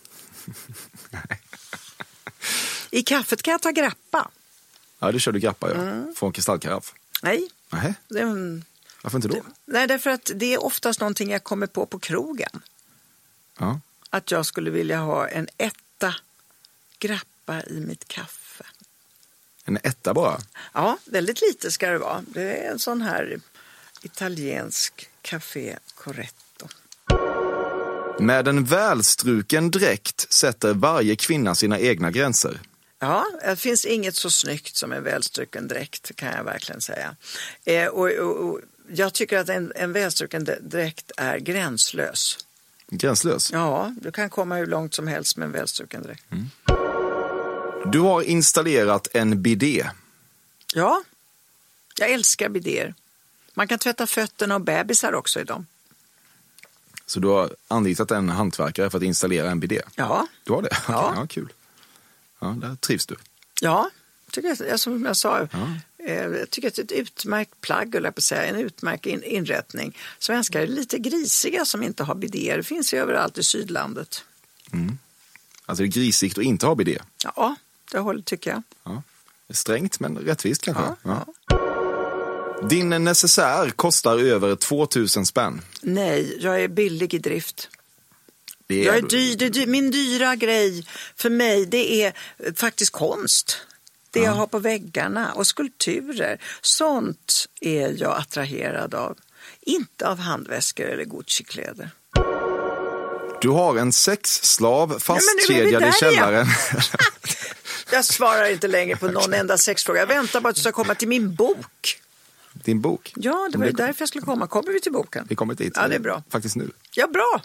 I kaffet kan jag ta grappa. Ja, det kör du grappa, ja. Mm. Från kristallkaraff. Nej. Nej. Det är en... Varför inte då? Det... Nej, därför att det är oftast någonting jag kommer på på krogen. Ja. Att jag skulle vilja ha en etta grappa i mitt kaffe. En etta bara? Ja, väldigt lite ska det vara. Det är en sån här italiensk café corretto. Med en välstruken dräkt sätter varje kvinna sina egna gränser. Ja, det finns inget så snyggt som en välstruken dräkt, kan jag verkligen säga. Eh, och, och, och jag tycker att en, en välstruken dräkt är gränslös. Gränslös? Ja, du kan komma hur långt som helst med en välstruken dräkt. Mm. Du har installerat en bidé. Ja, jag älskar bidéer. Man kan tvätta fötterna och bebisar också i dem. Så du har anlitat en hantverkare för att installera en bidé? Ja. Du har det? Ja. Okay, ja, kul. Ja, där trivs du. Ja, tycker jag, som jag sa, ja. eh, jag tycker att det är ett utmärkt plagg, eller på att säga, en utmärkt in, inrättning. Svenskar är lite grisiga som inte har bidéer. Det finns ju överallt i sydlandet. Mm. Alltså det är grisigt att inte ha bidé? Ja, det håller tycker jag. Ja. Strängt men rättvist kanske. Ja, ja. Ja. Din necessär kostar över tvåtusen spänn. Nej, jag är billig i drift. Det är jag är du... dyr, det är dyr. Min dyra grej för mig, det är faktiskt konst. Det ja. jag har på väggarna och skulpturer. Sånt är jag attraherad av. Inte av handväskor eller Gucci-kläder. Du har en sexslav fastkedjad i källaren. Jag svarar inte längre på någon enda sexfråga. Jag väntar bara att du ska komma till min bok. Din bok? Ja, det var ju därför jag skulle komma. Kommer vi till boken? Vi kommer dit. Ja, det är bra. Faktiskt nu. Ja, bra.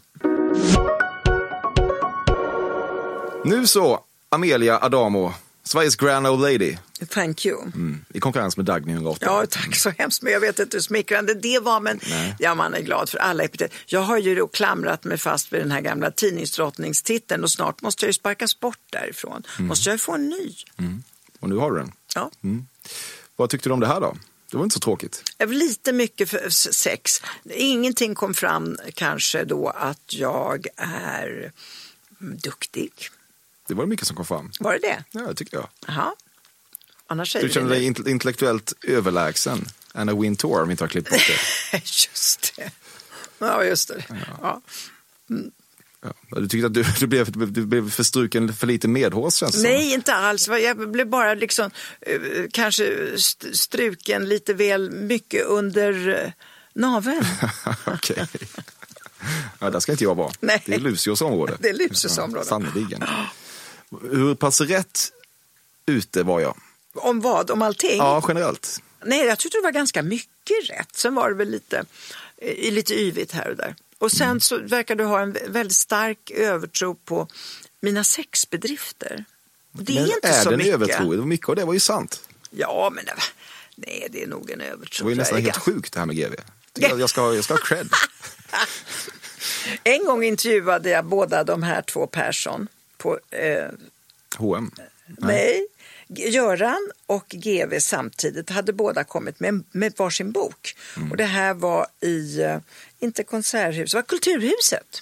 Nu så, Amelia Adamo, Sveriges grand old lady. Thank you. Mm, i konkurrens med Dagny hundraåtta. Ja, tack så hemskt. Men jag vet inte hur smickrande det var. Men ja, man är glad för alla epitet. Jag har ju då klamrat mig fast vid den här gamla tidningsdrottningstiteln. Och snart måste jag ju sparkas bort därifrån. Mm. Måste jag få en ny. Mm. Och nu har du den. Ja. Mm. Vad tyckte du om det här då? Det var inte så tråkigt. Lite mycket för sex. Ingenting kom fram kanske då att jag är duktig. Det var mycket som kom fram. Var det det? Ja, det tycker jag. Jaha. Annars du känner dig int- intellektuellt överlägsen. Anna Wintour om vi inte har klippt bort det. Just det. Ja, just det. Ja. Ja. Mm. Ja. Du tyckte att du, du, blev, du blev förstruken för lite medhårs, känns det Nej, som. inte alls. Jag blev bara liksom uh, kanske struken lite väl mycket under uh, naveln. Okej. Ja, där ska inte jag vara. Nej. Det är Lucios område. Det är Lucios område. Ja, sannoliken. Hur pass rätt ute var jag? Om vad? Om allting? Ja, generellt. Nej, jag tyckte det var ganska mycket rätt. Sen var det väl lite, eh, lite yvigt här och där. Och sen mm. så verkar du ha en väldigt stark övertro på mina sexbedrifter. Det är men inte är så det mycket. Övertro? Mycket av det var ju sant. Ja, men det var, nej, det är nog en övertro. Det var ju nästan helt sjukt det här med G V. Jag ska, jag ska ha cred. En gång intervjuade jag båda de här två Persson på eh, H och M. Nej. Nej, Göran och G V samtidigt hade båda kommit med, med varsin bok. Mm. Och det här var i, uh, inte konserthuset, det var Kulturhuset.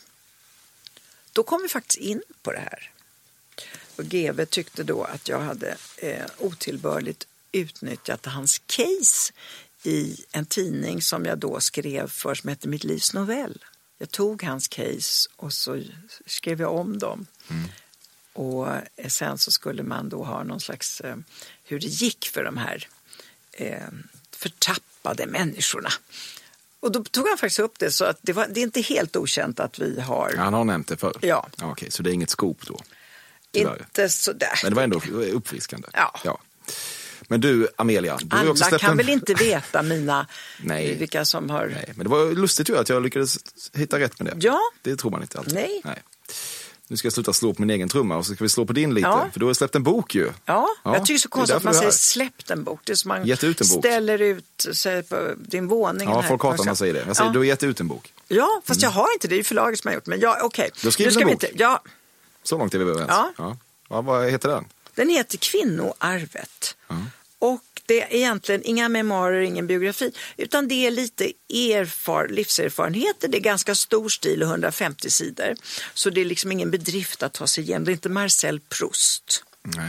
Då kom vi faktiskt in på det här. Och G V tyckte då att jag hade eh, otillbörligt utnyttjat hans case i en tidning som jag då skrev för som hette Mitt livs novell. Jag tog hans case och så skrev jag om dem. Mm. Och sen så skulle man då ha någon slags eh, hur det gick för de här eh, förtappade människorna. Och då tog han faktiskt upp det så att det, var, det är inte helt okänt att vi har... Ja, han har nämnt det förr. Ja. Ja, okej, så det är inget skop då? Tyvärr. Inte sådär. Men det var ändå uppfriskande. Ja. Ja. Men du, Amelia. Du alla också kan en... väl inte veta mina... Nej. Vilka som har... Nej, men det var lustigt ju att jag lyckades hitta rätt med det. Ja. Det tror man inte alltid. Nej. Nej. Nu ska jag sluta slå på min egen trumma och så ska vi slå på din lite. Ja. För du har släppt en bok ju. Ja, ja. Jag tycker så konstigt att man säger släppt en bok. Det är som man gett ut en bok. Ställer ut sig på din våning. Ja, här. folk hatar man säger det. Jag säger, ja. Du har gett ut en bok. Ja, fast mm. jag har inte det. Det är förlaget som har gjort. Men ja, okej. Okay. Du har skrivit en bok. Inte, ja. Så långt är vi överens. Ja. Ja. Ja, vad heter den? Den heter Kvinnoarvet. Mm. Och det är egentligen inga memoarer, ingen biografi, utan det är lite erfar, livserfarenheter. Det är ganska stor stil och hundrafemtio sidor. Så det är liksom ingen bedrift att ta sig igenom. Det är inte Marcel Proust. Nej.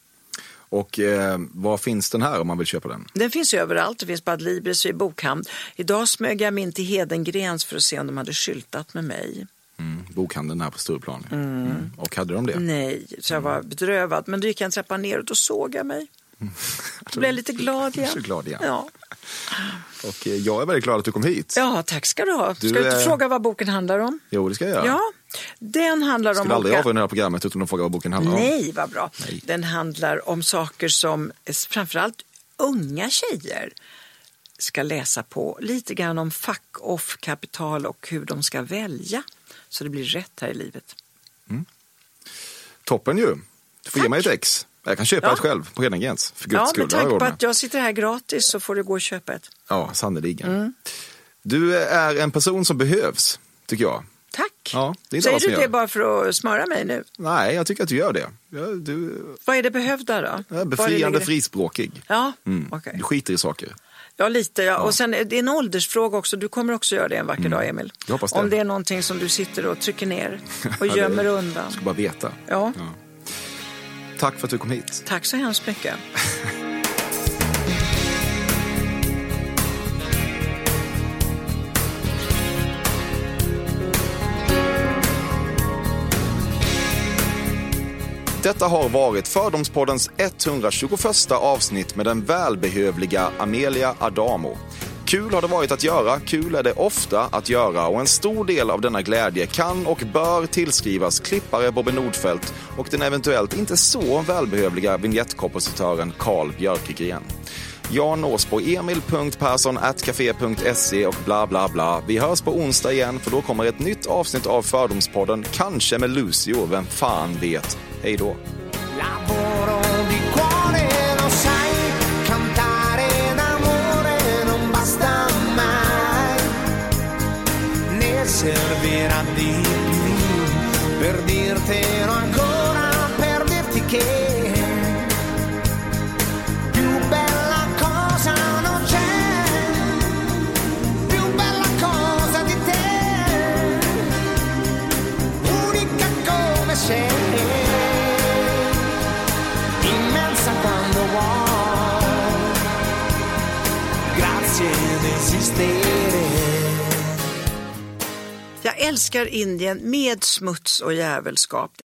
Och eh, var finns den här om man vill köpa den? Den finns ju överallt. Det finns på Adlibris och i bokhamn. Idag smög jag mig in till Hedengrens för att se om de hade skyltat med mig. Mm, bokhandeln här på Stureplan. Mm. Mm. Och hade de det? Nej, så jag var bedrövad. Men då gick jag en trappa ner och då såg jag mig. Mm. Då blev jag lite glad igen. Så glad igen. Ja. Och jag är väldigt glad att du kom hit. Ja, tack ska du ha. Du ska du inte är... fråga vad boken handlar om? Jo, det ska jag göra. Ja, den handlar ska om... Ska aldrig olika... avrunda det här programmet utan att fråga vad boken handlar om? Nej, vad bra. Nej. Den handlar om saker som framförallt unga tjejer ska läsa på. Lite grann om fuck-off, kapital och hur de ska välja. Så det blir rätt här i livet. Mm. Toppen ju. Du får Tack. Ge mig ett ex. Jag kan köpa ja. ett själv på Hedengrens. För guds ja, skull. med tanke på att jag sitter här gratis så får du gå och köpa ett. Ja, sannoliken. Mm. Du är en person som behövs, tycker jag. Tack. Ja, det är säger du det gör. bara för att smöra mig nu? Nej, jag tycker att du gör det. Ja, du... Vad är det behövda då? Ja, befriande frispråkig. Ja, mm. okej. Okay. Du skiter i saker. Ja, lite. Ja. Ja. Och sen är det en åldersfråga också. Du kommer också göra det en vacker mm. dag, Emil. Jag hoppas det. Om det är någonting som du sitter och trycker ner och ja, gömmer det... undan. Jag ska bara veta. Ja. ja. Tack för att du kom hit. Tack så hemskt mycket. Detta har varit Fördomspoddens etthundratjugoförsta avsnitt med den välbehövliga Amelia Adamo. Kul har det varit att göra, kul är det ofta att göra och en stor del av denna glädje kan och bör tillskrivas klippare Bobby Nordfeldt och den eventuellt inte så välbehövliga vignettkompositören Carl Björkegren. Jag nås på emil punkt persson at café punkt se och bla bla bla. Vi hörs på onsdag igen för då kommer ett nytt avsnitt av Fördomspodden, kanske med Lucio, vem fan vet. Hej då. Lavoro di cuore, lo sai, cantare d'amore non basta mai, ne servirà di più per dirtelo ancora, per dirti che immensa quando vuoi, grazie di esistere. Jag älskar Indien med smuts och jävelskap.